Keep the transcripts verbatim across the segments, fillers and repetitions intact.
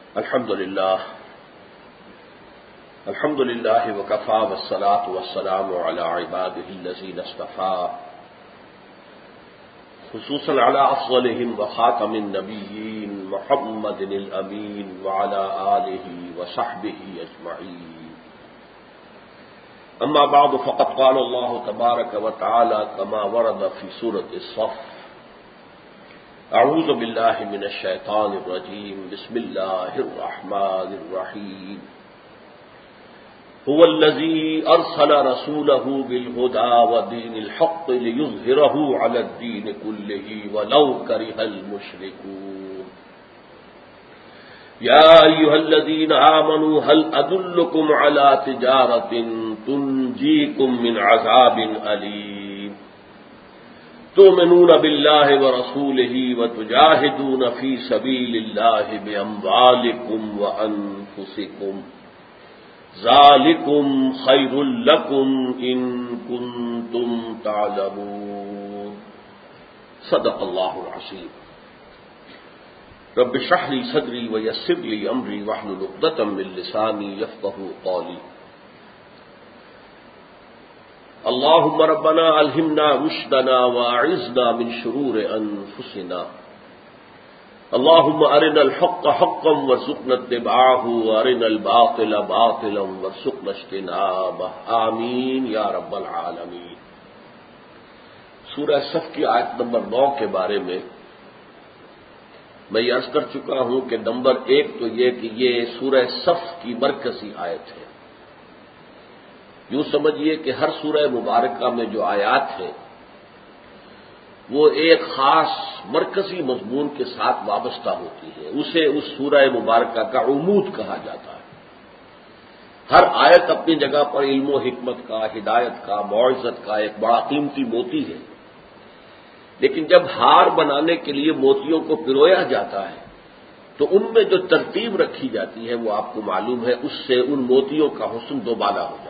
الحمد للہ الحمد للہ وکفی والصلاۃ والسلام علی عبادہ الذین اصطفیٰ خصوصا علی افضلہم وخاتم النبیین محمد الامین وعلی آلہ وصحبہ اجمعین اما بعد فقد قال اللہ تبارک وتعالی کما ورد فی سورۃ الصف اعوذ باللہ من الشیطان الرجیم بسم اللہ الرحمن الرحیم هو الذی ارسل رسولہ بالہدی ودین الحق لیظہرہ علی الدین کلہ ولو کرہ المشرکون یا ایہا الذین آمنوا هل ادلکم علی تجارۃ تنجیکم من عذاب علیم تؤمنون باللہ ورسولہ وتجاہدون فی سبیل اللہ باموالکم وانفسکم ذالکم خیر لکم ان کنتم تعلمون صدق اللہ العظیم رب اشرح لی صدری ویسر لی امری واحلل عقدۃ من لسانی یفقہوا قولی اللهم ربنا الہمنا رشدنا واعذنا من شرور انفسنا اللهم ارنا الحق حقا وارزقنا اتباعه وارنا الباطل باطلا وارزقنا اجتنابه آمین یا رب العالمین۔ سورہ صف کی آیت نمبر نو کے بارے میں میں یہ عرض کر چکا ہوں کہ نمبر ایک تو یہ کہ یہ سورہ صف کی مرکزی آیت ہے۔ یوں سمجھیے کہ ہر سورہ مبارکہ میں جو آیات ہیں وہ ایک خاص مرکزی مضمون کے ساتھ وابستہ ہوتی ہے، اسے اس سورہ مبارکہ کا عمود کہا جاتا ہے۔ ہر آیت اپنی جگہ پر علم و حکمت کا، ہدایت کا، موعظت کا ایک بڑا قیمتی موتی ہے، لیکن جب ہار بنانے کے لیے موتیوں کو پرویا جاتا ہے تو ان میں جو ترتیب رکھی جاتی ہے وہ آپ کو معلوم ہے، اس سے ان موتیوں کا حسن دوبالا ہو جاتا ہے۔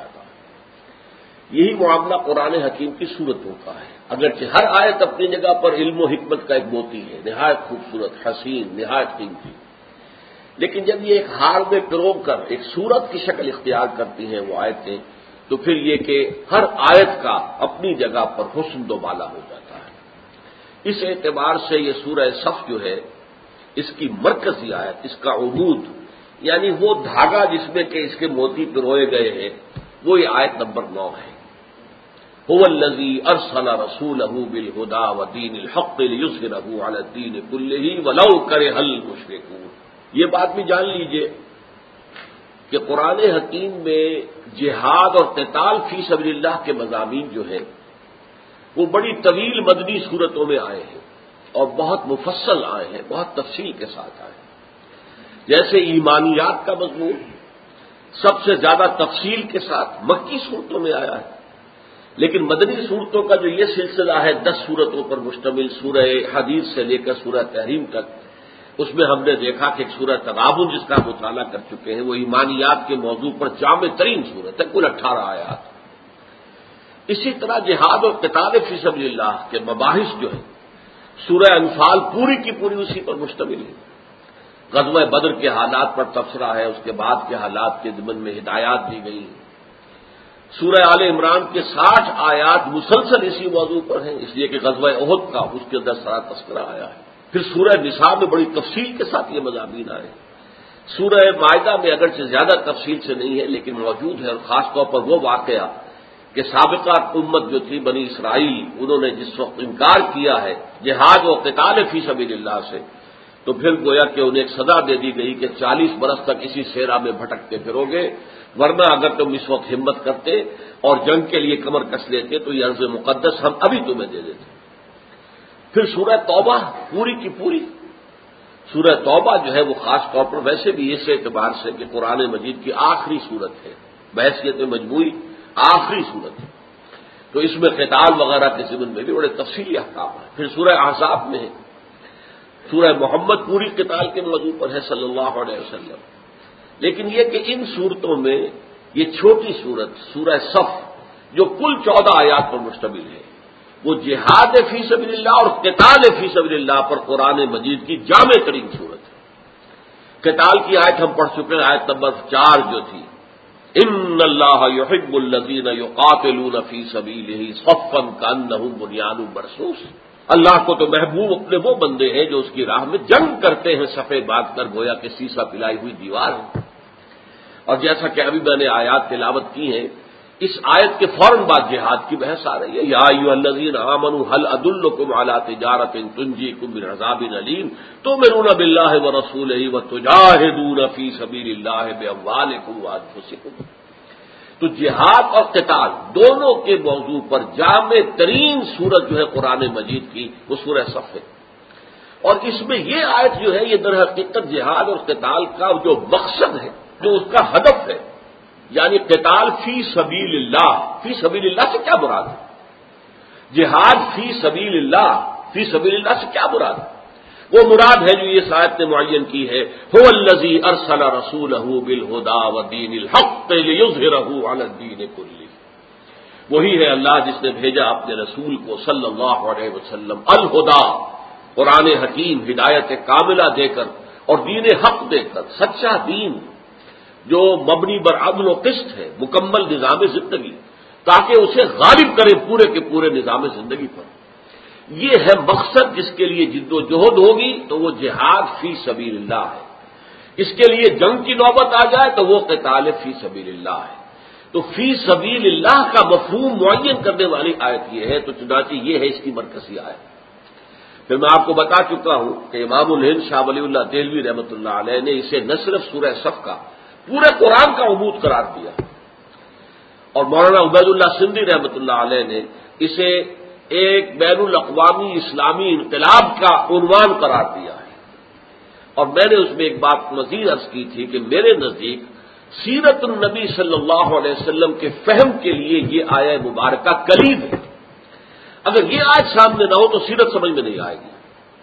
یہی معاملہ قرآن حکیم کی صورتوں کا ہے، اگرچہ ہر آیت اپنی جگہ پر علم و حکمت کا ایک موتی ہے، نہایت خوبصورت، حسین، نہایت قیمتی، لیکن جب یہ ایک ہار میں پرو کر ایک صورت کی شکل اختیار کرتی ہیں وہ آیتیں، تو پھر یہ کہ ہر آیت کا اپنی جگہ پر حسن دوبالا ہو جاتا ہے۔ اس اعتبار سے یہ سورہ صف جو ہے اس کی مرکزی آیت، اس کا عمود یعنی وہ دھاگا جس میں کہ اس کے موتی پروئے گئے ہیں، وہ یہ آیت نمبر نو ہے۔ هو الذی ارسل رسولہ بالہدی ودین الحق لیظہرہ علی الدین کلہ ولو کرہ المشرکون۔ یہ بات بھی جان لیجئے کہ قرآن حکیم میں جہاد اور قتال فی سبیل اللہ کے مضامین جو ہیں وہ بڑی طویل مدنی صورتوں میں آئے ہیں اور بہت مفصل آئے ہیں، بہت تفصیل کے ساتھ آئے ہیں۔ جیسے ایمانیات کا مضمون سب سے زیادہ تفصیل کے ساتھ مکی صورتوں میں آیا ہے، لیکن مدنی صورتوں کا جو یہ سلسلہ ہے دس صورتوں پر مشتمل، سورہ حدید سے لے کر سورہ تحریم تک، اس میں ہم نے دیکھا کہ ایک سورہ تغابن جس کا مطالعہ کر چکے ہیں وہ ایمانیات کے موضوع پر جامع ترین صورت ہے، کل اٹھارہ آیات۔ اسی طرح جہاد اور قتال فی سبیل اللہ کے مباحث جو ہیں سورہ انفال پوری کی پوری اسی پر مشتمل ہے۔ غزوہ بدر کے حالات پر تبصرہ ہے، اس کے بعد کے حالات کے ضمن میں ہدایات دی گئی ہیں۔ سورہ آل عمران کے ساٹھ آیات مسلسل اسی موضوع پر ہیں، اس لیے کہ غزوہ احد کا اس کے اندر سارا تذکرہ آیا ہے۔ پھر سورہ نساء میں بڑی تفصیل کے ساتھ یہ مضامین آئے ہیں۔ سورہ مائدہ میں اگرچہ زیادہ تفصیل سے نہیں ہے لیکن موجود ہے، اور خاص طور پر وہ واقعہ کہ سابقہ امت جو تھی بنی اسرائیل، انہوں نے جس وقت انکار کیا ہے جہاد و قتال فی سبیل اللہ سے، تو پھر گویا کہ انہیں ایک سزا دے دی گئی کہ چالیس برس تک اسی صحرا میں بھٹکتے پھرو گے، ورنہ اگر تم اس وقت ہمت کرتے اور جنگ کے لیے کمر کس لیتے تو یہ ارض مقدس ہم ابھی تمہیں دے دیتے۔ پھر سورہ توبہ پوری کی پوری، سورہ توبہ جو ہے وہ خاص طور پر ویسے بھی اس اعتبار سے کہ قرآن مجید کی آخری صورت ہے، بحیثیت مجموعی آخری صورت ہے، تو اس میں قتال وغیرہ کے ضمن میں بھی بڑے تفصیلی احکام ہیں۔ پھر سورہ احزاب میں ہے، سورہ محمد پوری قتال کے موضوع پر ہے صلی اللہ علیہ وسلم، لیکن یہ کہ ان صورتوں میں یہ چھوٹی صورت سورہ صف جو کل چودہ آیات پر مشتمل ہے وہ جہاد فی سبیل اللہ اور قتال فی سبیل اللہ پر قرآن مجید کی جامع ترین صورت ہے۔ قتال کی آیت ہم پڑھ چکے ہیں، آیت نمبر چار جو تھی، ان اللہ یحب الذین یقاتلون فی سبیلہ صفا کانہم بنیان مرصوص۔ اللہ کو تو محبوب اپنے وہ بندے ہیں جو اس کی راہ میں جنگ کرتے ہیں صفے باندھ کر، گویا کہ سیسا پلائی ہوئی دیوار ہے۔ اور جیسا کہ ابھی میں نے آیات تلاوت کی ہیں، اس آیت کے فوراً بعد جہاد کی بحث آ رہی ہے، یا ایھا الذین آمنوا هل ادلکم علی تجارۃ تنجیکم من عذاب الیم تؤمنون باللہ ورسولہ وتجاہدون فی سبیل اللہ باموالکم وانفسکم۔ تو جہاد اور قتال دونوں کے موضوع پر جامع ترین سورت جو ہے قرآن مجید کی وہ سورہ صف ہے، اور اس میں یہ آیت جو ہے یہ در حقیقت جہاد اور قتال کا جو مقصد ہے، جو اس کا ہدف ہے، یعنی قتال فی سبیل اللہ، فی سبیل اللہ سے کیا مراد ہے؟ جہاد فی سبیل اللہ، فی سبیل اللہ سے کیا مراد ہے؟ وہ مراد ہے جو یہ آیت نے معین کی ہے، هو الذی ارسل رسولہ بالہدی ودین الحق لیظہرہ علی الدین کلہ۔ وہی ہے اللہ جس نے بھیجا اپنے رسول کو صلی اللہ علیہ وسلم الہدی، قرآن حکیم ہدایت کاملہ دے کر اور دین حق دے کر، سچا دین جو مبنی بر عدل و قسط ہے، مکمل نظام زندگی، تاکہ اسے غالب کرے پورے کے پورے نظام زندگی پر۔ یہ ہے مقصد جس کے لیے جد و جہد ہوگی تو وہ جہاد فی سبیل اللہ ہے، اس کے لیے جنگ کی نوبت آ جائے تو وہ قتال فی سبیل اللہ ہے۔ تو فی سبیل اللہ کا مفہوم معین کرنے والی آیت یہ ہے، تو چنانچہ یہ ہے اس کی مرکزی آیت۔ پھر میں آپ کو بتا چکا ہوں کہ امام الہند شاہ ولی اللہ دہلوی رحمۃ اللہ علیہ نے اسے نہ صرف سورہ صف کا پورے قرآن کا عمود قرار دیا، اور مولانا عبید اللہ سندھی رحمۃ اللہ علیہ نے اسے ایک بین الاقوامی اسلامی انقلاب کا عنوان قرار دیا ہے۔ اور میں نے اس میں ایک بات مزید عرض کی تھی کہ میرے نزدیک سیرت النبی صلی اللہ علیہ وسلم کے فہم کے لیے یہ آیہ مبارکہ کلید ہے۔ اگر یہ آیت سامنے نہ ہو تو سیرت سمجھ میں نہیں آئے گی۔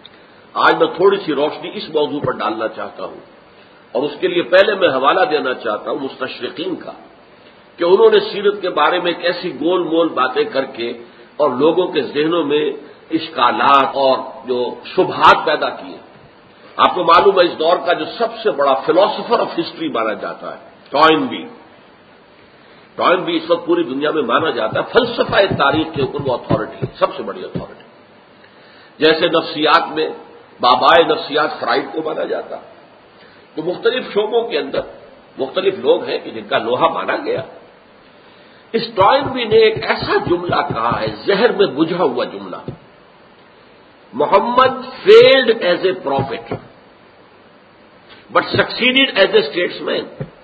آج میں تھوڑی سی روشنی اس موضوع پر ڈالنا چاہتا ہوں، اور اس کے لیے پہلے میں حوالہ دینا چاہتا ہوں مستشرقین کا، کہ انہوں نے سیرت کے بارے میں کیسی گول مول باتیں کر کے اور لوگوں کے ذہنوں میں اشکالات اور جو شبہات پیدا کیے۔ آپ کو معلوم ہے اس دور کا جو سب سے بڑا فلاسفر آف ہسٹری مانا جاتا ہے ٹوائن بی ٹوائن بی اس وقت پوری دنیا میں مانا جاتا ہے فلسفہ تاریخ کے اوپر وہ اتھارٹی ہے، سب سے بڑی اتھارٹی۔ جیسے نفسیات میں بابائے نفسیات فرائڈ کو مانا جاتا، تو مختلف شعبوں کے اندر مختلف لوگ ہیں کہ جن کا لوہا مانا گیا۔ اس ٹوائن بی نے ایک ایسا جملہ کہا ہے، زہر میں بجھا ہوا جملہ، Muhammad failed as a prophet but succeeded as a statesman.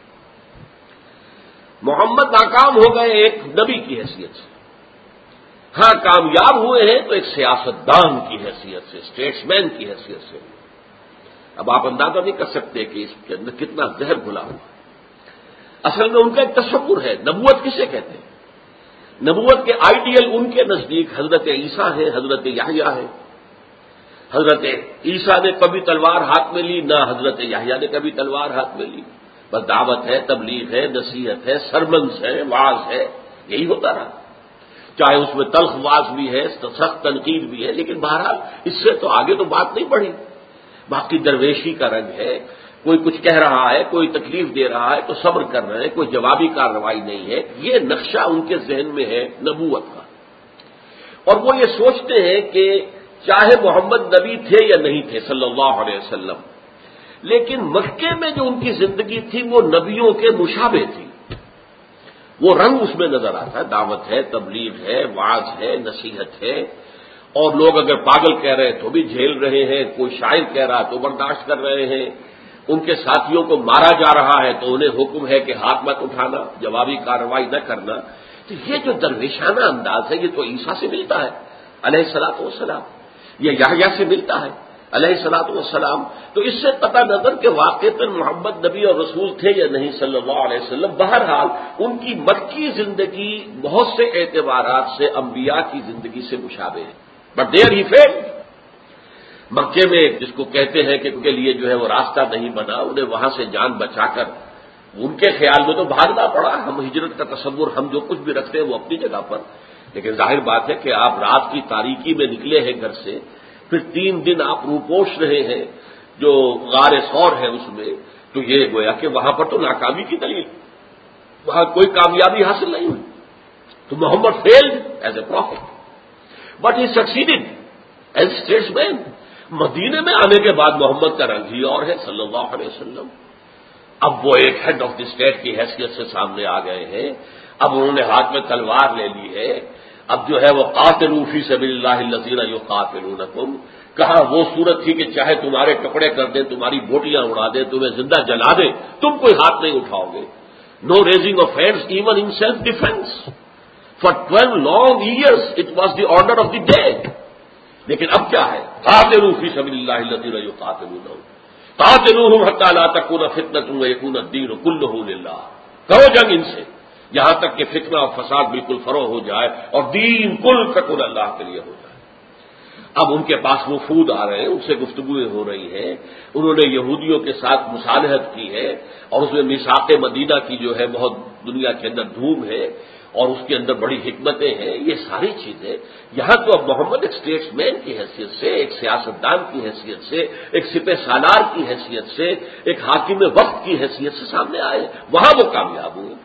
Muhammad ناکام ہو گئے ایک نبی کی حیثیت سے، ہاں کامیاب ہوئے ہیں تو ایک سیاست دان کی حیثیت سے، اسٹیٹس مین کی حیثیت سے۔ اب آپ اندازہ نہیں کر سکتے کہ اس کے اندر کتنا زہر گھلا ہوا ہے۔ اصل میں ان کا ایک تصور ہے، نبوت کسے کہتے ہیں؟ نبوت کے آئیڈیل ان کے نزدیک حضرت عیسیٰ ہے، حضرت یحییٰ ہے۔ حضرت عیسیٰ نے کبھی تلوار ہاتھ میں لی، نہ حضرت یحییٰ نے کبھی تلوار ہاتھ میں لی، بس دعوت ہے، تبلیغ ہے، نصیحت ہے، سرمنس ہے، وعظ ہے، یہی ہوتا رہا۔ چاہے اس میں تلخ وعظ بھی ہے، سخت تنقید بھی ہے، لیکن بہرحال اس سے تو آگے تو بات نہیں بڑھی۔ باقی درویشی کا رنگ ہے، کوئی کچھ کہہ رہا ہے، کوئی تکلیف دے رہا ہے تو صبر کر رہے ہیں، کوئی جوابی کارروائی نہیں ہے۔ یہ نقشہ ان کے ذہن میں ہے نبوت کا، اور وہ یہ سوچتے ہیں کہ چاہے محمد نبی تھے یا نہیں تھے صلی اللہ علیہ وسلم، لیکن مکے میں جو ان کی زندگی تھی وہ نبیوں کے مشابہ تھی، وہ رنگ اس میں نظر آتا ہے، دعوت ہے، تبلیغ ہے، وعظ ہے، نصیحت ہے، اور لوگ اگر پاگل کہہ رہے ہیں تو بھی جھیل رہے ہیں، کوئی شاعر کہہ رہا تو برداشت کر رہے ہیں، ان کے ساتھیوں کو مارا جا رہا ہے تو انہیں حکم ہے کہ ہاتھ مت اٹھانا، جوابی کارروائی نہ کرنا۔ تو یہ جو درویشانہ انداز ہے یہ تو عیسیٰ سے ملتا ہے علیہ الصلوۃ والسلام، یہ یحییٰ سے ملتا ہے علیہ الصلوۃ والسلام۔ تو اس سے پتہ نظر کہ واقعتاً محمد نبی اور رسول تھے یا نہیں صلی اللہ علیہ وسلم، بہرحال ان کی مکی زندگی بہت سے اعتبارات سے انبیاء کی زندگی سے مشابہ ہے، بٹ دیر ہی فیل۔ مکے میں جس کو کہتے ہیں کہ ان کے لیے جو ہے وہ راستہ نہیں بنا، انہیں وہاں سے جان بچا کر ان کے خیال میں تو بھاگنا پڑا۔ ہم ہجرت کا تصور ہم جو کچھ بھی رکھتے ہیں وہ اپنی جگہ پر، لیکن ظاہر بات ہے کہ آپ رات کی تاریکی میں نکلے ہیں گھر سے، پھر تین دن آپ روپوش رہے ہیں، جو غار ثور ہے اس میں، تو یہ گویا کہ وہاں پر تو ناکامی کی دلیل، وہاں کوئی کامیابی حاصل نہیں ہوئی، تو Muhammad failed as a prophet but ہی سکسیڈڈ ایز اسٹیٹس مین. مدینے میں آنے کے بعد محمد کا رنگ ہی اور ہے صلی اللہ علیہ وسلم. اب وہ ایک ہیڈ آف دی اسٹیٹ کی حیثیت سے سامنے آ گئے ہیں. اب انہوں نے ہاتھ میں تلوار لے لی ہے. اب جو ہے وہ قاتلوا فی سبیل اللہ الذین یقاتلونکم، کہا وہ صورت تھی کہ چاہے تمہارے ٹکڑے کر دیں، تمہاری بوٹیاں اڑا دیں، تمہیں زندہ جلا دیں، تم کوئی ہاتھ نہیں اٹھاؤ گے. No raising of hands even in self defence. For twelve long years it was the order of the day. لیکن اب کیا ہے؟ قاتلوا فی سبیل اللہ الذین یقاتلونکم قاتلوہم حتی لا تکون فتنۃ ویکون الدین کلہ للہ. کرو جنگ ان سے یہاں تک کہ فتنہ اور فساد بالکل فروغ ہو جائے اور دین کل تکن اللہ کے لیے ہو جائے. اب ان کے پاس وفود آ رہے ہیں، ان سے گفتگویں ہو رہی ہیں. انہوں نے یہودیوں کے ساتھ مصالحت کی ہے اور اس میں میثاق مدینہ کی جو ہے بہت دنیا کے اندر دھوم ہے اور اس کے اندر بڑی حکمتیں ہیں. یہ ساری چیزیں یہاں تو اب محمد ایک اسٹیٹس مین کی حیثیت سے، ایک سیاستدان کی حیثیت سے، ایک سپہ سالار کی حیثیت سے، ایک حاکم وقت کی حیثیت سے سامنے آئے. وہاں وہ کامیاب ہوئے.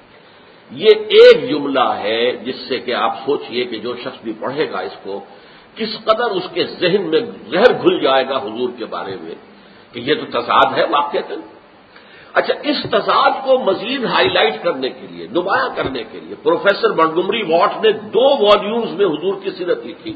یہ ایک جملہ ہے جس سے کہ آپ سوچئے کہ جو شخص بھی پڑھے گا اس کو کس قدر اس کے ذہن میں زہر گھل جائے گا حضور کے بارے میں کہ یہ تو تضاد ہے واقعتاً. اچھا، اس تضاد کو مزید ہائی لائٹ کرنے کے لیے، نمایاں کرنے کے لیے پروفیسر منٹگومری واٹ نے دو والیومز میں حضور کی سیرت لکھی.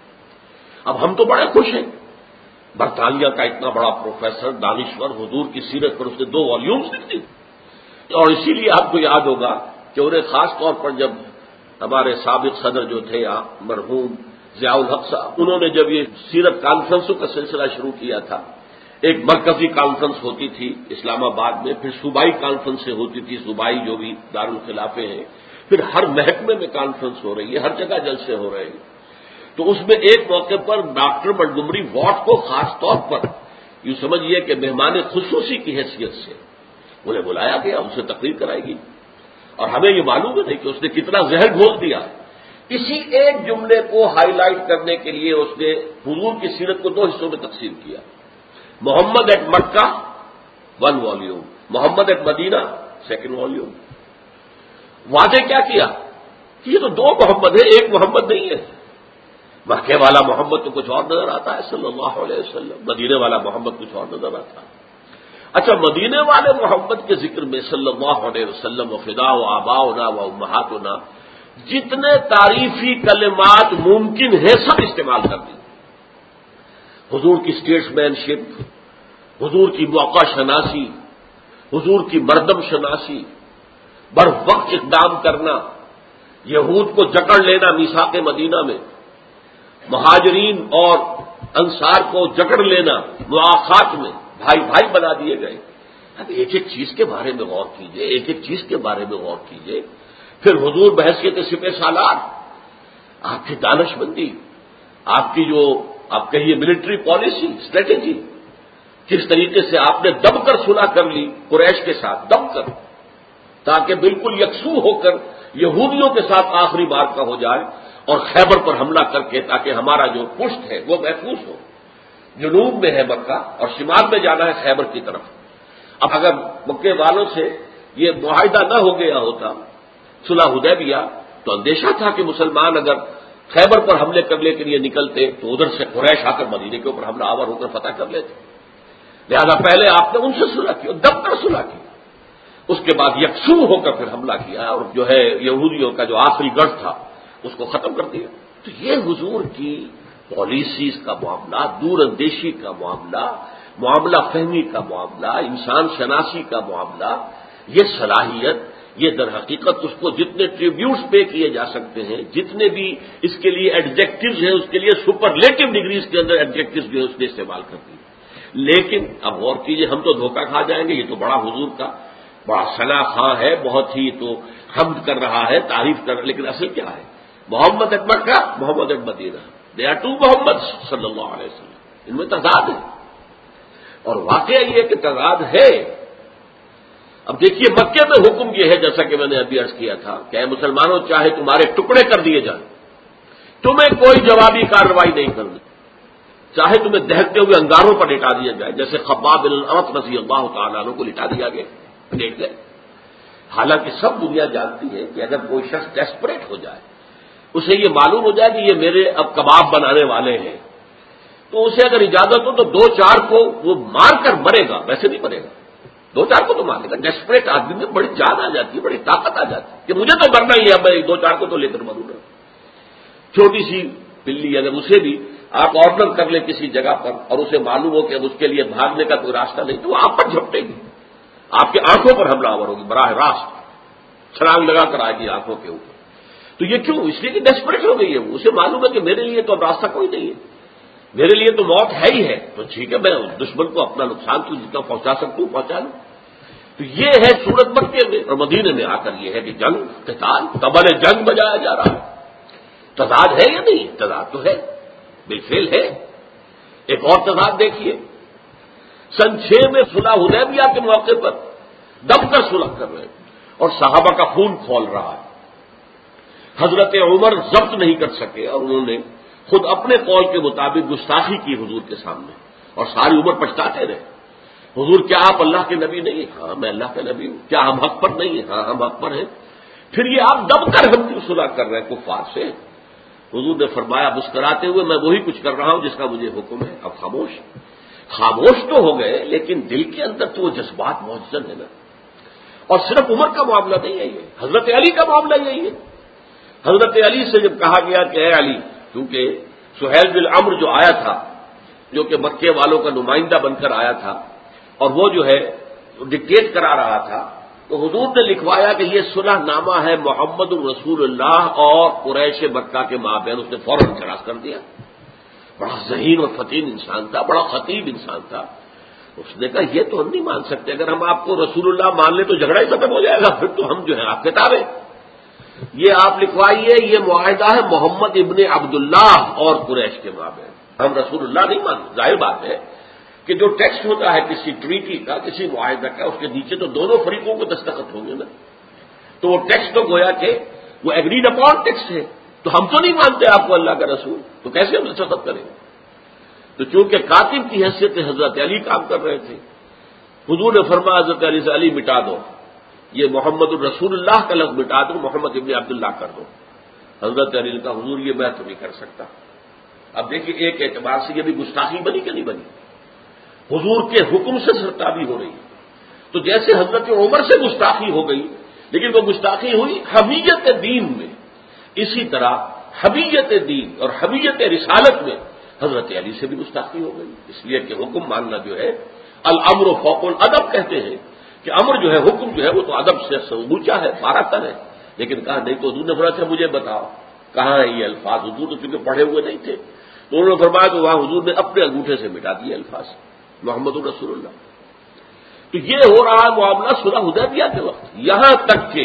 اب ہم تو بڑے خوش ہیں، برطانیہ کا اتنا بڑا پروفیسر دانشور حضور کی سیرت پر اس نے دو والیومز لکھ دی. اور اسی لیے آپ کو یاد ہوگا کہ انہیں خاص طور پر جب ہمارے سابق صدر جو تھے مرحوم ضیاء الحق صاحب، انہوں نے جب یہ سیرت کانفرنسوں کا سلسلہ شروع کیا تھا، ایک مرکزی کانفرنس ہوتی تھی اسلام آباد میں، پھر صوبائی کانفرنسیں ہوتی تھی، صوبائی جو بھی دارالخلافے ہیں، پھر ہر محکمے میں کانفرنس ہو رہی ہے، ہر جگہ جلسے ہو رہے ہیں. تو اس میں ایک موقع پر ڈاکٹر منٹگومری واٹ کو خاص طور پر یوں سمجھیے کہ مہمان خصوصی کی حیثیت سے انہیں بلایا گیا، ان سے تقریر کرائی گئی. اور ہمیں یہ معلوم ہے کہ اس نے کتنا زہر گھول دیا. اسی ایک جملے کو ہائی لائٹ کرنے کے لیے اس نے حضور کی سیرت کو دو حصوں میں تقسیم کیا. Muhammad at Mecca one volume, Muhammad at Medina second volume. واضح کیا کیا کہ یہ تو دو محمد ہے، ایک محمد نہیں ہے. مکے والا محمد تو کچھ اور نظر آتا ہے صلی اللہ علیہ وسلم، مدینے والا محمد کچھ اور نظر آتا ہے. اچھا، مدینے والے محمد کے ذکر میں صلی اللہ علیہ وسلم و فدا و آباؤنا و امہاتنا جتنے تعریفی کلمات ممکن ہے سب استعمال کر دی. حضور کی اسٹیٹس مین شپ، حضور کی موقع شناسی، حضور کی مردم شناسی، بر وقت اقدام کرنا، یہود کو جکڑ لینا میثاق مدینہ میں، مہاجرین اور انصار کو جکڑ لینا مواخات میں، بھائی بھائی بنا دیے گئے. اب ایک ایک چیز کے بارے میں غور کیجئے، ایک ایک چیز کے بارے میں غور کیجئے. پھر حضور بحیثیت سپہ سالار، آپ کی دانش مندی، آپ کی جو آپ کہیے ملٹری پالیسی اسٹریٹجی، کس طریقے سے آپ نے دب کر صلح کر لی قریش کے ساتھ، دب کر، تاکہ بالکل یکسو ہو کر یہودیوں کے ساتھ آخری بار کا ہو جائے اور خیبر پر حملہ کر کے تاکہ ہمارا جو پشت ہے وہ محفوظ ہو. جنوب میں ہے مکہ اور شمال میں جانا ہے خیبر کی طرف. اب اگر مکے والوں سے یہ معاہدہ نہ ہو گیا ہوتا صلح حدیبیہ تو اندیشہ تھا کہ مسلمان اگر خیبر پر حملے کرنے کے لیے نکلتے تو ادھر سے قریش آ کر مدینے کے اوپر حملہ آور ہو کر فتح کر لیتے. لہذا پہلے آپ نے ان سے صلح کی اور دب کر صلح کی، اس کے بعد یکسو ہو کر پھر حملہ کیا اور جو ہے یہودیوں کا جو آخری گڑھ تھا اس کو ختم کر دیا. تو یہ حضور کی پالیسیز کا معاملہ، دور اندیشی کا معاملہ، معاملہ فہمی کا معاملہ، انسان شناسی کا معاملہ، یہ صلاحیت، یہ در حقیقت اس کو جتنے ٹریبیوٹس پے کیے جا سکتے ہیں، جتنے بھی اس کے لیے ایڈجیکٹوز ہیں، اس کے لیے سپرلیٹو ڈگریز کے اندر ایڈجیکٹوز جو ہے اس نے استعمال کر دی. لیکن اب غور کیجیے، ہم تو دھوکہ کھا جائیں گے. یہ تو بڑا حضور کا بڑا ثنا خواں ہے، بہت ہی تو حمد کر رہا ہے، تعریف کر رہا ہے، لیکن اصل کیا ہے؟ Muhammad at Mecca, Muhammad at Medina, they are two Muhammad صلی اللہ علیہ وسلم. ان میں تضاد ہے اور واقعہ یہ کہ تضاد ہے. اب دیکھیے مکے میں حکم یہ ہے جیسا کہ میں نے ابھی عرض کیا تھا کہ اے مسلمانوں چاہے تمہارے ٹکڑے کر دیے جائیں، تمہیں کوئی جوابی کارروائی نہیں کرنی. چاہے تمہیں دہتے ہوئے انگاروں پر لٹا دیا جائے، جیسے خباب بن الارت رضی اللہ تعالیٰ عنہ کو لٹا دیا گیا، دیکھ گئے۔ حالانکہ سب دنیا جانتی ہے کہ اگر کوئی شخص ڈیسپریٹ ہو جائے، اسے یہ معلوم ہو جائے کہ یہ میرے اب کباب بنانے والے ہیں، تو اسے اگر اجازت ہو تو دو چار کو وہ مار کر مرے گا، ویسے نہیں مرے گا، دو چار کو تو مارے گا۔ ڈیسپریٹ آدمی میں بڑی جان آ جاتی ہے، بڑی طاقت آ جاتی ہے کہ مجھے تو مرنا ہی ہے، میں دو چار کو تو لے کر مروں گا۔ چھوٹی سی بلی اگر اسے بھی آپ آرڈر کر لیں کسی جگہ پر اور اسے معلوم ہو کہ اب اس کے لیے بھاگنے کا کوئی راستہ نہیں، تو وہ آپ پر جھپٹے گی، آپ کی آنکھوں پر حملہ آور ہوگی، براہ راست چھلانگ لگا کر آئے گی آنکھوں کے اوپر۔ تو یہ کیوں؟ اس لیے کہ ڈیسپریٹ ہو گئی ہے وہ، اسے معلوم ہے کہ میرے لیے تو اب راستہ کوئی نہیں ہے، میرے لیے تو موت ہے ہی ہے، تو ٹھیک ہے میں دشمن کو اپنا نقصان تو جتنا پہنچا سکتا ہوں پہنچا لوں۔ تو یہ ہے صورت مکے میں، اور مدینے میں آ کر یہ ہے کہ جنگ، قتال، طبل جنگ بجایا جا رہا ہے۔ تضاد ہے یا نہیں؟ تضاد تو ہے، بالفعل ہے۔ ایک اور تضاد دیکھیے، سن چھ میں صلح حدیبیہ کے موقع پر دب کر صلح کر رہے ہیں اور صحابہ کا خون کھول رہا ہے۔ حضرت عمر ضبط نہیں کر سکے اور انہوں نے خود اپنے قول کے مطابق گستاخی کی حضور کے سامنے، اور ساری عمر پچھتاتے رہے۔ حضور کیا آپ اللہ کے نبی نہیں؟ ہاں میں اللہ کا نبی ہوں۔ کیا ہم حق پر نہیں ہیں؟ ہاں ہم حق پر ہیں۔ پھر یہ آپ دب کر ہم کیوں صلح کر رہے ہیں کفار سے؟ حضور نے فرمایا مسکراتے ہوئے، میں وہی کچھ کر رہا ہوں جس کا مجھے حکم ہے، اب خاموش خاموش تو ہو گئے، لیکن دل کے اندر تو وہ جذبات موجود ہے نا۔ اور صرف عمر کا معاملہ نہیں ہے یہ، حضرت علی کا معاملہ یہی ہے۔ حضرت علی سے جب کہا گیا کہ اے علی، کیونکہ سہیل بن عمرو جو آیا تھا، جو کہ مکے والوں کا نمائندہ بن کر آیا تھا، اور وہ جو ہے ڈکٹیٹ کرا رہا تھا، تو حضور نے لکھوایا کہ یہ صلح نامہ ہے محمد رسول اللہ اور قریش مکہ کے مابین۔ اس نے فوراً اعتراض کر دیا۔ بڑا ذہین اور فتین انسان تھا، بڑا خطیب انسان تھا۔ اس نے کہا یہ تو ہم نہیں مان سکتے، اگر ہم آپ کو رسول اللہ مان لیں تو جھگڑا ہی ختم ہو جائے گا، پھر تو ہم جو ہے آپ کتابیں یہ آپ لکھوائیے، یہ معاہدہ ہے محمد ابن عبداللہ اور قریش کے مابین، ہم رسول اللہ نہیں مانتے۔ ظاہر بات ہے کہ جو ٹیکسٹ ہوتا ہے کسی ٹریٹی کا، کسی معاہدہ کا، اس کے نیچے تو دونوں فریقوں کو دستخط ہوں گے نا، تو وہ ٹیکسٹ تو گویا کہ وہ ایگریڈ اپون ٹیکسٹ ہے، تو ہم تو نہیں مانتے آپ کو اللہ کا رسول، تو کیسے ہم دستخط کریں گے؟ تو چونکہ کاتب کی حیثیت سے حضرت علی کام کر رہے تھے، حضور نے فرمایا حضرت علی سے علی مٹا دو، یہ محمد الرسول اللہ کا لفظ مٹا دو، محمد ابن عبداللہ کر دو۔ حضرت علی نے کہا حضور یہ میں تو نہیں کر سکتا۔ اب دیکھیے ایک اعتبار سے یہ بھی گستاخی بنی کہ نہیں بنی؟ حضور کے حکم سے سرتابی ہو رہی ہے، تو جیسے حضرت عمر سے گستاخی ہو گئی، لیکن وہ گستاخی ہوئی حمیت دین میں، اسی طرح حمیت دین اور حمیت رسالت میں حضرت علی سے بھی گستاخی ہو گئی، اس لیے کہ حکم ماننا جو ہے الامر فوق الادب کہتے ہیں کہ امر جو ہے، حکم جو ہے وہ تو ادب سے اونچا ہے، باراتر ہے۔ لیکن کہا نہیں، تو حضور نے فرمایا مجھے بتاؤ کہاں ہے یہ الفاظ؟ حضور تو چونکہ پڑھے ہوئے نہیں تھے، تو انہوں نے فرمایا تو وہاں حضور نے اپنے انگوٹھے سے مٹا دیے الفاظ محمد الرسول اللہ۔ تو یہ ہو رہا ہے معاملہ صلح حدیبیہ کے وقت، یہاں تک کہ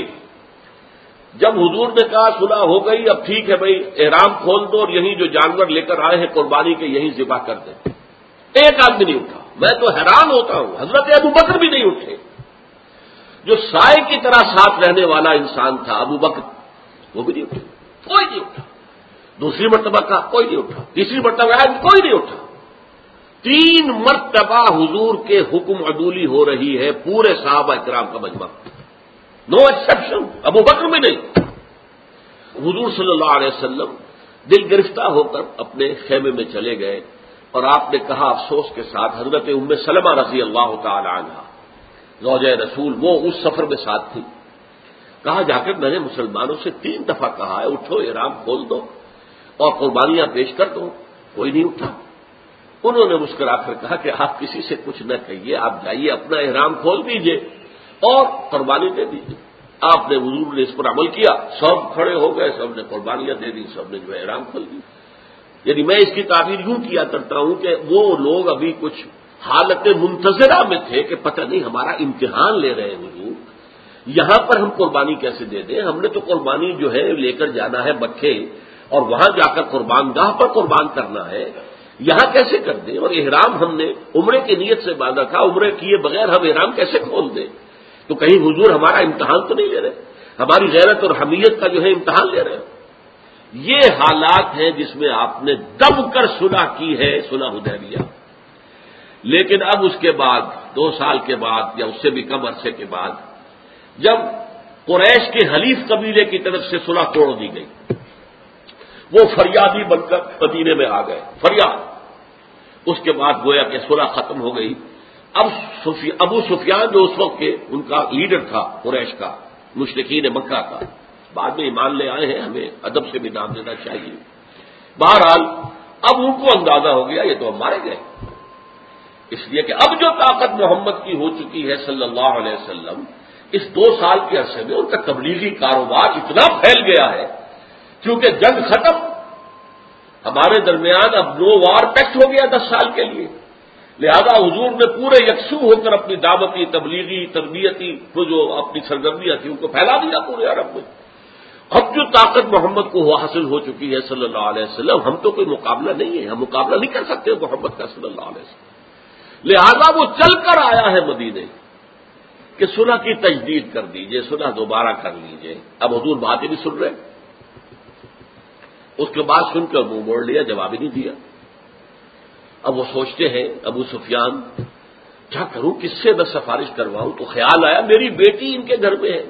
جب حضور نے کہا صلح ہو گئی، اب ٹھیک ہے بھائی احرام کھول دو اور یہیں جو جانور لے کر آئے ہیں قربانی کے یہیں ذبح کر دیں، ایک آدمی نہیں اٹھا۔ میں تو حیران ہوتا ہوں، حضرت ابو بکر بھی نہیں اٹھے، جو سائے کی طرح ساتھ رہنے والا انسان تھا ابو بکر، وہ بھی نہیں اٹھے، کوئی نہیں اٹھا۔ دوسری مرتبہ کہا کوئی نہیں اٹھا، تیسری مرتبہ آیا کوئی نہیں اٹھا۔ تین مرتبہ حضور کے حکم عدولی ہو رہی ہے، پورے صحابہ کرام کا مجمع، نو ایکسپشن، ابو بکر میں نہیں۔ حضور صلی اللہ علیہ وسلم دل گرفتہ ہو کر اپنے خیمے میں چلے گئے، اور آپ نے کہا افسوس کے ساتھ حضرت ام سلمہ رضی اللہ تعالی عنہا زوجہ رسول، وہ اس سفر میں ساتھ تھی، کہا جا کر میں نے مسلمانوں سے تین دفعہ کہا ہے اٹھو احرام کھول دو اور قربانیاں پیش کر دو، کوئی نہیں اٹھا۔ انہوں نے مسکرا کر کہا کہ آپ کسی سے کچھ نہ کہیے، آپ جائیے اپنا احرام کھول دیجئے اور قربانی دے دیجئے۔ آپ نے حضور نے اس پر عمل کیا، سب کھڑے ہو گئے، سب نے قربانیاں دے دی، سب نے جو ہے احرام کھول دی۔ یعنی میں اس کی تعبیر یوں کیا کرتا ہوں کہ وہ لوگ ابھی کچھ حالت منتظرہ میں تھے کہ پتہ نہیں ہمارا امتحان لے رہے ہیں حضور، یہاں پر ہم قربانی کیسے دے دیں؟ ہم نے تو قربانی جو ہے لے کر جانا ہے مکے اور وہاں جا کر قربان گاہ پر قربان کرنا ہے، یہاں کیسے کر دیں؟ اور احرام ہم نے عمرے کی نیت سے باندھا تھا، عمرے کیے بغیر ہم احرام کیسے کھول دیں؟ تو کہیں حضور ہمارا امتحان تو نہیں لے رہے، ہماری غیرت اور حمیت کا جو ہے امتحان لے رہے ہیں؟ یہ حالات ہیں جس میں آپ نے دب کر صلح کی ہے، صلح حدیبیہ۔ لیکن اب اس کے بعد دو سال کے بعد یا اس سے بھی کم عرصے کے بعد جب قریش کے حلیف قبیلے کی طرف سے صلح توڑ دی گئی، وہ فریادی بن کر مدینے میں آ گئے، فریاد۔ اس کے بعد گویا کہ صلح ختم ہو گئی۔ اب ابو سفیان جو اس وقت کے ان کا لیڈر تھا قریش کا، مشرکین مکہ کا، بعد میں ایمان لے آئے ہیں، ہمیں ادب سے بھی نام دینا چاہیے۔ بہرحال اب ان کو اندازہ ہو گیا یہ تو ہم مارے گئے، اس لیے کہ اب جو طاقت محمد کی ہو چکی ہے صلی اللہ علیہ وسلم، اس دو سال کے عرصے میں ان کا تبلیغی کاروبار اتنا پھیل گیا ہے، کیونکہ جنگ ختم، ہمارے درمیان اب نو وار پیکٹ ہو گیا دس سال کے لیے، لہذا حضور نے پورے یکسو ہو کر اپنی دعوتی، تبلیغی، تربیتی وہ جو اپنی سرگرمیاں تھیں ان کو پھیلا دیا پورے عرب میں۔ اب جو طاقت محمد کو حاصل ہو چکی ہے صلی اللہ علیہ وسلم، ہم تو کوئی مقابلہ نہیں ہے، ہم مقابلہ نہیں کر سکتے محمد کا صلی اللہ علیہ وسلم، لہذا وہ چل کر آیا ہے مدینے کہ صلح کی تجدید کر دیجئے، صلح دوبارہ کر لیجئے۔ اب حضور بات ہی نہیں سن رہے، اس کے بعد سن کر منہ موڑ لیا، جواب ہی نہیں دیا۔ اب وہ سوچتے ہیں ابو سفیان کیا کروں، کس سے میں سفارش کرواؤں؟ تو خیال آیا میری بیٹی ان کے گھر میں ہے۔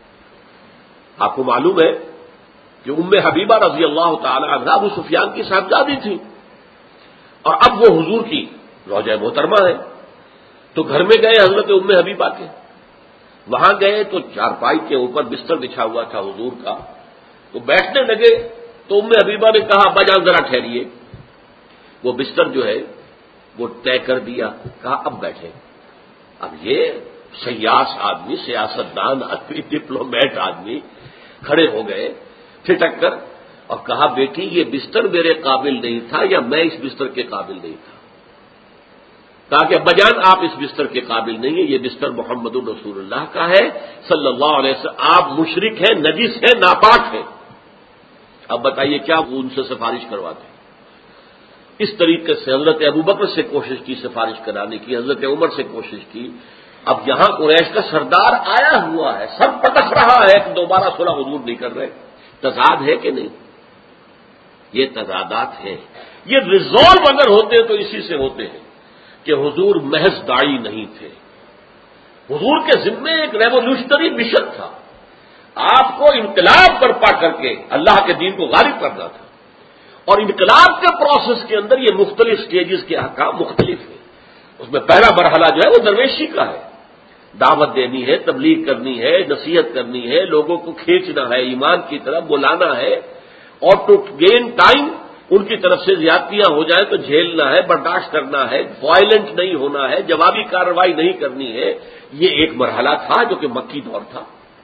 آپ کو معلوم ہے کہ ام حبیبہ رضی اللہ تعالی عنہا ابو سفیان کی صاحبزادی تھی، اور اب وہ حضور کی زوجہ محترمہ ہے۔ تو گھر میں گئے حضرت ام حبیبہ کے، وہاں گئے تو چارپائی کے اوپر بستر بچھا ہوا تھا حضور کا، تو بیٹھنے لگے تو ام حبیبہ نے کہا ابا جان ذرا ٹھہریے، وہ بستر جو ہے وہ طے کر دیا، کہا اب بیٹھے۔ اب یہ سیاس آدمی، سیاست دان آدمی، ڈپلومیٹ آدمی کھڑے ہو گئے ٹھٹک کر اور کہا بیٹی یہ بستر میرے قابل نہیں تھا یا میں اس بستر کے قابل نہیں تھا؟ کہا کہ ابا جان آپ اس بستر کے قابل نہیں ہیں، یہ بستر محمد الرسول اللہ کا ہے صلی اللہ علیہ وسلم، آپ مشرک ہیں، نجس ہیں، ناپاک ہیں۔ اب بتائیے کیا وہ ان سے سفارش کرواتے؟ اس طریقے سے حضرت ابوبکر سے کوشش کی سفارش کرانے کی، حضرت عمر سے کوشش کی۔ اب یہاں قریش کا سردار آیا ہوا ہے، سب پٹک رہا ہے کہ دوبارہ صلح حضور نہیں کر رہے۔ تضاد ہے کہ نہیں؟ یہ تضادات ہیں۔ یہ ریزالو اگر ہوتے تو اسی سے ہوتے ہیں کہ حضور محض داعی نہیں تھے، حضور کے ذمے ایک ریولیوشنری مشن تھا، آپ کو انقلاب برپا کر کے اللہ کے دین کو غالب کرنا تھا، اور انقلاب کے پروسیس کے اندر یہ مختلف سٹیجز کے احکام مختلف ہیں۔ اس میں پہلا مرحلہ جو ہے وہ درویشی کا ہے، دعوت دینی ہے، تبلیغ کرنی ہے، نصیحت کرنی ہے، لوگوں کو کھینچنا ہے، ایمان کی طرف بلانا ہے، اور ٹو گین ٹائم ان کی طرف سے زیادتیاں ہو جائیں تو جھیلنا ہے، برداشت کرنا ہے، وائلنٹ نہیں ہونا ہے، جوابی کارروائی نہیں کرنی ہے۔ یہ ایک مرحلہ تھا جو کہ مکی دور تھا،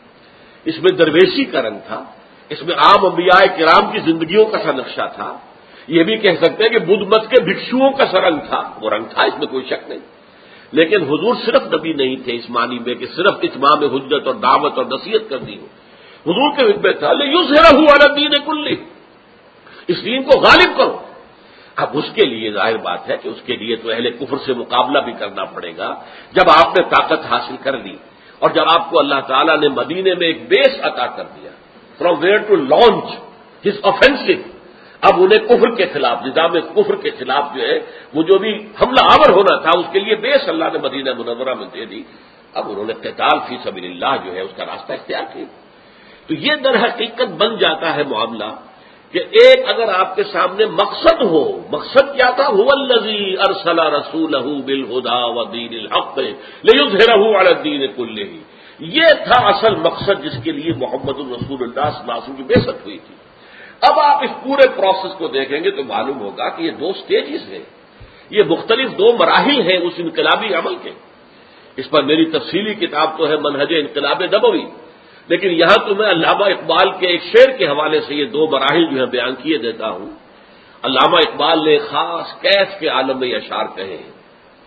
اس میں درویشی کا رنگ تھا، اس میں عام انبیاء کرام کی زندگیوں کا سا نقشہ تھا، یہ بھی کہہ سکتے ہیں کہ بدھ مت کے بھکشوؤں کا سا رنگ تھا، وہ رنگ تھا، اس میں کوئی شک نہیں۔ لیکن حضور صرف نبی نہیں تھے اس معنی میں کہ صرف اتمام حجت اور دعوت اور نصیحت کرنی ہو، حضور کے حکم تھا لیظہرہ علی الدین کلہ، اس دین کو غالب کرو۔ اب اس کے لیے ظاہر بات ہے کہ اس کے لیے تو اہل کفر سے مقابلہ بھی کرنا پڑے گا۔ جب آپ نے طاقت حاصل کر لی اور جب آپ کو اللہ تعالیٰ نے مدینے میں ایک بیس عطا کر دیا from where to launch his offensive, اب انہیں کفر کے خلاف، نظام کفر کے خلاف جو ہے وہ جو بھی حملہ آور ہونا تھا اس کے لیے بیس اللہ نے مدینہ منورہ میں دے دی۔ اب انہوں نے قتال فی سبیل اللہ جو ہے اس کا راستہ اختیار کیا۔ تو یہ در حقیقت بن جاتا ہے معاملہ کہ ایک اگر آپ کے سامنے مقصد ہو، مقصد کیا تھا؟ هو الذی ارسل رسولہ بالہدی ودین الحق لیظہرہ علی الدین کلہ، یہ تھا اصل مقصد جس کے لیے محمد الرسول اللہ صلی اللہ علیہ وسلم کی بعثت ہوئی تھی۔ اب آپ اس پورے پروسیس کو دیکھیں گے تو معلوم ہوگا کہ یہ دو سٹیجز ہیں، یہ مختلف دو مراحل ہیں اس انقلابی عمل کے۔ اس پر میری تفصیلی کتاب تو ہے منہج انقلاب نبوی، لیکن یہاں تو میں علامہ اقبال کے ایک شعر کے حوالے سے یہ دو مراحل جو ہے بیان کیے دیتا ہوں۔ علامہ اقبال نے خاص کیف کے عالم میں یہ اشعار کہے ہیں،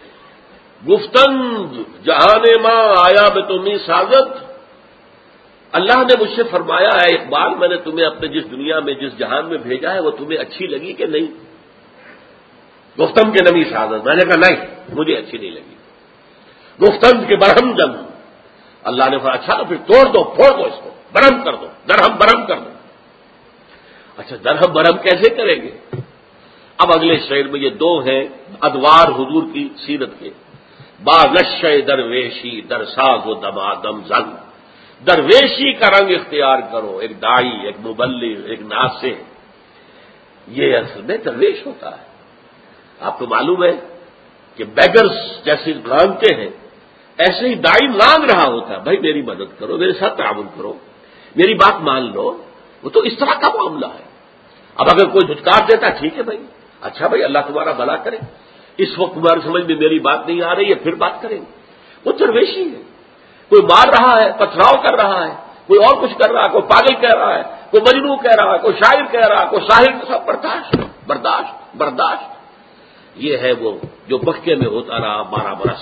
گفتند جہان ماں آیا بے تمہیں سازت، اللہ نے مجھ سے فرمایا ہے اقبال میں نے تمہیں اپنے جس دنیا میں جس جہان میں بھیجا ہے وہ تمہیں اچھی لگی کہ نہیں؟ گفتم کے نمی سازت، میں نے کہا نہیں مجھے اچھی نہیں لگی۔ گفتند کے برہم جم، اللہ نے کہا اچھا تو پھر توڑ دو، پھوڑ دو، اس کو برہم کر دو، درہم برہم کر دو۔ اچھا درہم برہم کیسے کریں گے؟ اب اگلے شعر میں یہ دو ہیں ادوار حضور کی سیرت کے. با نش درویشی در ساز و دمادم زن. درویشی کا رنگ اختیار کرو، ایک داعی، ایک مبلغ، ایک ناصح. یہ اصل میں درویش ہوتا ہے. آپ کو معلوم ہے کہ بیگرز جیسے مانگتے ہیں ایسے ہی داعی مانگ رہا ہوتا ہے، بھائی میری مدد کرو، میرے ساتھ تعاون کرو، میری بات مان لو. وہ تو اس طرح کا معاملہ ہے. اب اگر کوئی دھتکار دیتا ٹھیک ہے بھائی، اچھا بھائی اللہ تمہارا بھلا کرے، اس وقت تمہاری سمجھ میں میری بات نہیں آ رہی ہے، پھر بات کریں گے. وہ درویشی ہے. کوئی مار رہا ہے، پتھراؤ کر رہا ہے، کوئی اور کچھ کر رہا ہے، کوئی پاگل کہہ رہا ہے، کوئی مجنوں کہہ رہا ہے، کوئی شاعر کہہ رہا ہے، کوئی شاعر، سب برداشت برداشت برداشت. یہ ہے وہ جو مکے میں ہوتا رہا بارہ برس.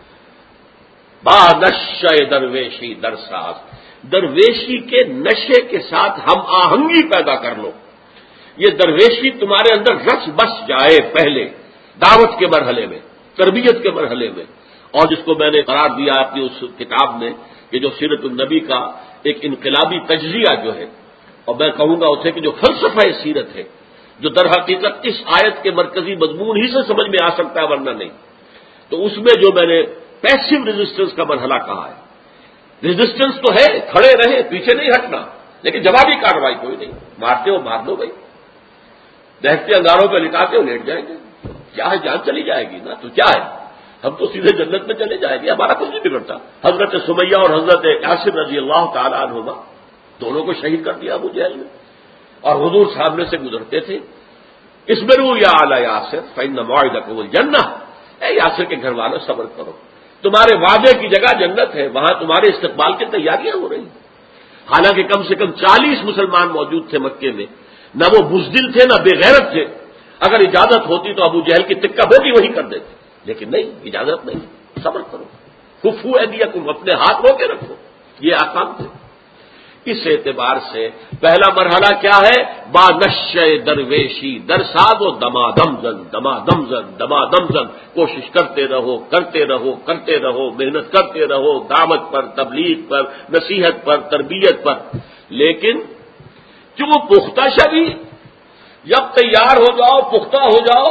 با نشے درویشی درساز. درویشی کے نشے کے ساتھ ہم آہنگی پیدا کر لو. یہ درویشی تمہارے اندر رس بس جائے پہلے دعوت کے مرحلے میں، تربیت کے مرحلے میں. اور جس کو میں نے قرار دیا اپنی اس کتاب میں کہ جو سیرت النبی کا ایک انقلابی تجزیہ جو ہے، اور میں کہوں گا اسے کہ جو فلسفہ سیرت ہے، جو در حقیقت اس آیت کے مرکزی مضمون ہی سے سمجھ میں آ سکتا ہے ورنہ نہیں. تو اس میں جو میں نے پیسو ریزسٹنس کا مرحلہ کہا ہے. ریزسٹنس تو ہے، کھڑے رہے، پیچھے نہیں ہٹنا، لیکن جوابی کارروائی کوئی نہیں. مارتے ہو مار دو بھائی، دہتے انگاروں پہ لٹاتے ہو لیٹ جائیں گے. کیا ہے، جان چلی جائے گی نا، تو کیا ہے، ہم تو سیدھے جنت میں چلے جائیں گے، ہمارا کچھ نہیں بگڑتا. حضرت سمیہ اور حضرت یاسر رضی اللہ تعالیٰ عنہما دونوں کو شہید کر دیا ابو جہل نے. اور حضور سامنے سے گزرتے تھے، اصبروا یا اعلی یاسر فإن موعدکم الجنہ. اے یاسر کے گھر والوں صبر کرو، تمہارے وعدے کی جگہ جنت ہے، وہاں تمہارے استقبال کی تیاریاں ہو رہی ہیں. حالانکہ کم سے کم چالیس مسلمان موجود تھے مکے میں، نہ وہ بزدل تھے نہ بے غیرت تھے. اگر اجازت ہوتی تو ابو جہل کی تکہ بوٹی وہی کر دیتے، لیکن نہیں، اجازت نہیں. صبر کرو، کفو ایدیکم، اپنے ہاتھ رو کے رکھو. یہ احکام تھے. اس اعتبار سے پہلا مرحلہ کیا ہے؟ با نشے درویشی درساز و دما دم زن دما دم زن دما دم زن. کوشش کرتے رہو کرتے رہو کرتے رہو، محنت کرتے رہو دعوت پر، تبلیغ پر، نصیحت پر، تربیت پر. لیکن جو پختہ شوی، جب تیار ہو جاؤ، پختہ ہو جاؤ،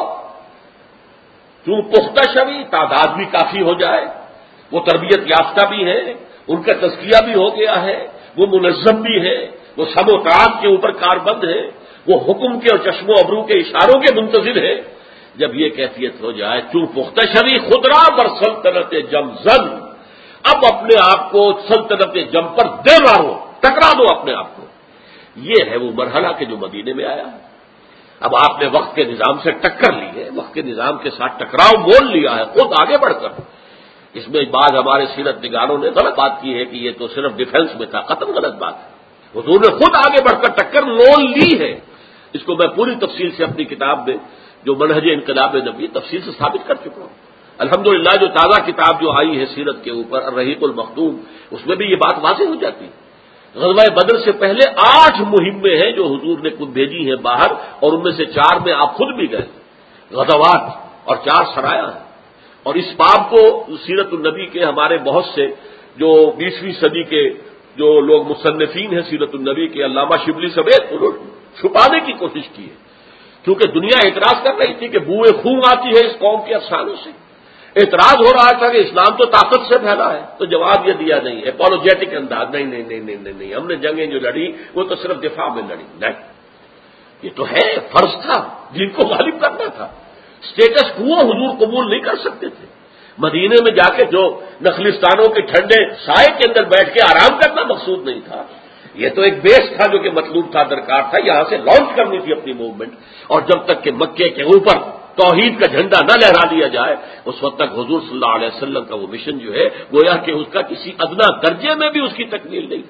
جو پختہ شوی تعداد بھی کافی ہو جائے، وہ تربیت یافتہ بھی ہے، ان کا تزکیہ بھی ہو گیا ہے، وہ منظم بھی ہے، وہ سب و تعاق کے اوپر کاربند ہے، وہ حکم کے اور چشم و ابرو کے اشاروں کے منتظر ہے. جب یہ کیفیت ہو جائے، چون پختہ شوی خدرا بر سلطنت جم زن، اب اپنے آپ کو سلطنت جم پر دے مارو، ٹکرا دو اپنے آپ کو. یہ ہے وہ مرحلہ کہ جو مدینے میں آیا ہے. اب آپ نے وقت کے نظام سے ٹکر لی ہے، وقت کے نظام کے ساتھ ٹکراؤ مول لیا ہے خود آگے بڑھ کر. اس میں بعض ہمارے سیرت نگاروں نے غلط بات کی ہے کہ یہ تو صرف ڈیفنس میں تھا. قطعاً غلط بات ہے. حضور نے خود آگے بڑھ کر ٹکر مول لی ہے. اس کو میں پوری تفصیل سے اپنی کتاب میں جو منہج انقلاب نبی تفصیل سے ثابت کر چکا ہوں. الحمدللہ جو تازہ کتاب جو آئی ہے سیرت کے اوپر الرحیق المختوم، اس میں بھی یہ بات واضح ہو جاتی ہے. غزوہ بدر سے پہلے آٹھ مہمیں ہیں جو حضور نے خود بھیجی ہیں باہر، اور ان میں سے چار میں آپ خود بھی گئے، غزوات، اور چار سرایا ہیں. اور اس باب کو سیرت النبی کے ہمارے بہت سے جو بیسویں صدی کے جو لوگ مصنفین ہیں سیرت النبی کے، علامہ شبلی سمیت، انہوں نے چھپانے کی کوشش کی ہے. کیونکہ دنیا اعتراض کر رہی تھی کہ بوئے خون آتی ہے اس قوم کے افسانوں سے. اعتراض ہو رہا تھا کہ اسلام تو طاقت سے پھیلا ہے. تو جواب یہ دیا نہیں، اپولوجیٹک انداز، نہیں نہیں نہیں نہیں نہیں نہیں ہم نے جنگیں جو لڑی وہ تو صرف دفاع میں لڑی. نہیں، یہ تو ہے فرض تھا جن کو غالب کرنا تھا. اسٹیٹس کو حضور قبول نہیں کر سکتے تھے. مدینے میں جا کے جو نخلستانوں کے ٹھنڈے سائے کے اندر بیٹھ کے آرام کرنا مقصود نہیں تھا. یہ تو ایک بیس تھا جو کہ مطلوب تھا، درکار تھا. یہاں سے لانچ کرنی تھی اپنی موومنٹ. اور جب تک کہ مکے کے اوپر توحید کا جھنڈا نہ لہرا دیا جائے، اس وقت تک حضور صلی اللہ علیہ وسلم کا وہ مشن جو ہے گویا کہ اس کا کسی ادنا درجے میں بھی اس کی تکمیل نہیں.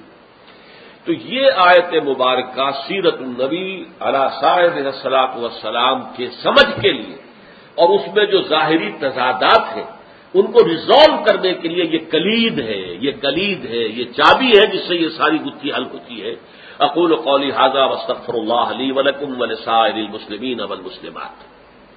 تو یہ آیت مبارکہ سیرت النبی علیہ صاحب الصلاۃ والسلام کے سمجھ کے لیے، اور اس میں جو ظاہری تضادات ہیں ان کو ریزالو کرنے کے لیے یہ کلید ہے، یہ کلید ہے، یہ چابی ہے جس سے یہ ساری گتھی حل ہوتی ہے. اقول قولی ھذا واستغفر اللہ لی ولکم ولسائر المسلمین والمسلمات.